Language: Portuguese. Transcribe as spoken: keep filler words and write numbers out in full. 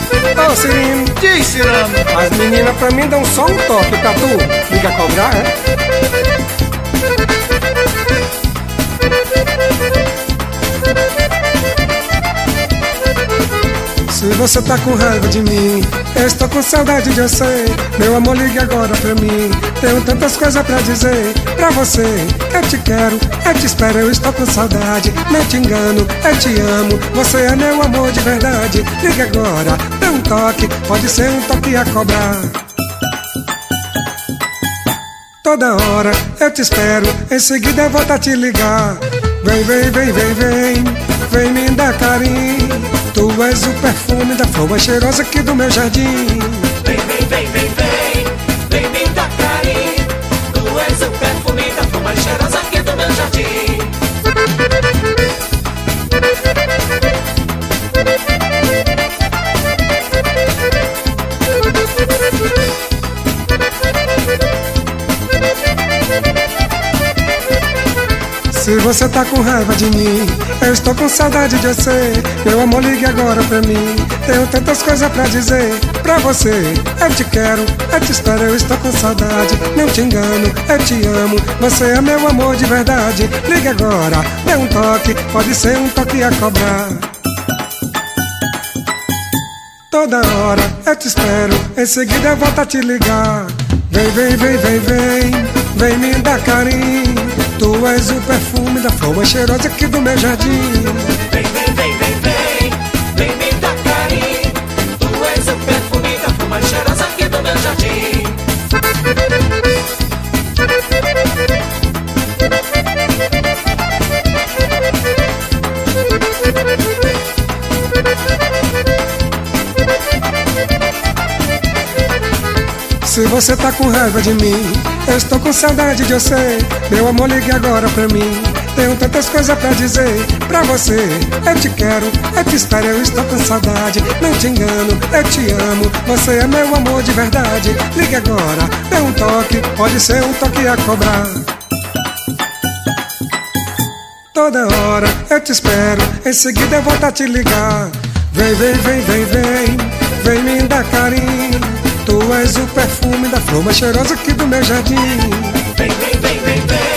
Ô Cirino, Diz, Cirano. as meninas pra mim dão só um toque pra tu. Liga cobrar, é? Se você tá com raiva de mim, eu estou com saudade de você. Meu amor, ligue agora pra mim. Tenho tantas coisas pra dizer pra você. Eu te quero, eu te espero, eu estou com saudade. Não te engano, eu te amo. Você é meu amor de verdade. Ligue agora, dê um toque, pode ser um toque a cobrar. Toda hora eu te espero, em seguida eu volto a te ligar. Vem, vem, vem, vem, vem, vem me dar carinho. Tu és o perfume da flor mais cheirosa aqui do meu jardim. Vem, vem, vem, vem, vem, vem me dar carinho. Tu és o perfume da flor mais cheirosa aqui do meu jardim. Se você tá com raiva de mim, eu estou com saudade de você. Meu amor, ligue agora pra mim. Tenho tantas coisas pra dizer pra você. Eu te quero, eu te espero, eu estou com saudade. Não te engano, eu te amo. Você é meu amor de verdade. Ligue agora, dê um toque, pode ser um toque a cobrar. Toda hora eu te espero, em seguida eu volto a te ligar. Vem, vem, vem, vem, vem, vem me dar carinho. Tu és o perfume da flor mais cheirosa aqui do meu jardim. Vem, vem, vem, vem, vem, vem me dar carinho. Tu és o perfume da flor mais cheirosa aqui do meu jardim. Se você tá com raiva de mim, eu estou com saudade de você. Meu amor, ligue agora pra mim. Tenho tantas coisas pra dizer pra você. Eu te quero, eu te espero, eu estou com saudade. Não te engano, eu te amo. Você é meu amor de verdade. Ligue agora, dê um toque, pode ser um toque a cobrar. Toda hora eu te espero, em seguida eu volto a te ligar. Vem, vem, vem, vem, vem, vem me dar carinho. Tu és o perfume da flor mais cheirosa aqui do meu jardim. Vem, vem, vem, vem, vem.